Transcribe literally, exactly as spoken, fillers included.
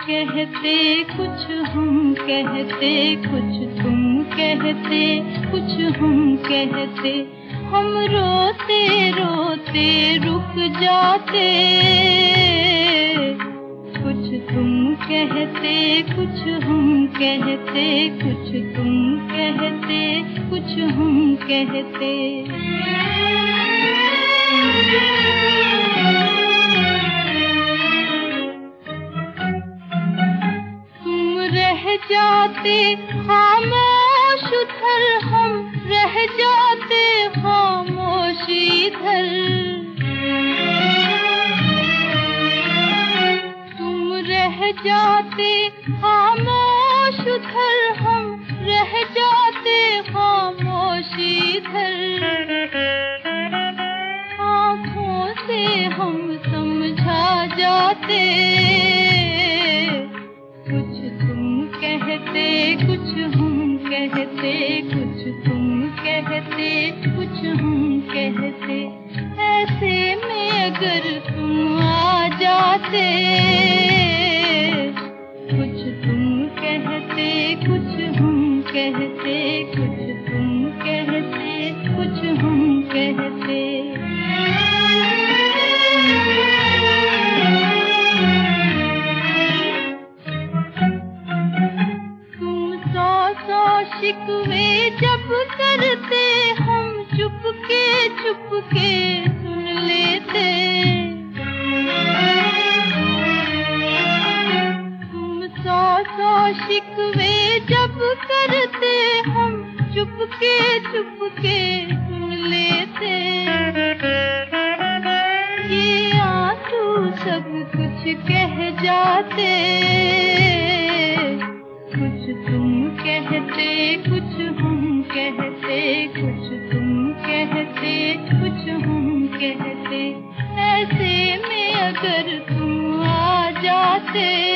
कहते कुछ हम कहते, कुछ तुम कहते, कुछ हम कहते, हम रोते रोते रुक जाते। कुछ तुम कहते, कुछ हम कहते, कुछ तुम कहते, कुछ हम कहते। जाते खामोश उधर, हम रह जाते खामोश इधर। तुम रह जाते खामोश उधर, हम रह जाते खामोश इधर। आँखों से हम समझा जाते। कहते कुछ हम कहते, कुछ तुम कहते, कुछ हम कहते। ऐसे में अगर तुम आ जाते। कुछ तुम कहते, कुछ हम कहते, कुछ तुम कहते, कुछ हम कहते। शिकवे जब करते, हम चुपके चुपके सुन लेते। तुम सौ सौ शिकवे जब करते, हम चुपके चुपके सुन लेते। ये आंसू सब कुछ कह जाते। कुछ तुम कहते, कुछ हम कहते, कुछ तुम कहते, कुछ हम कहते। ऐसे में अगर तुम आ जाते।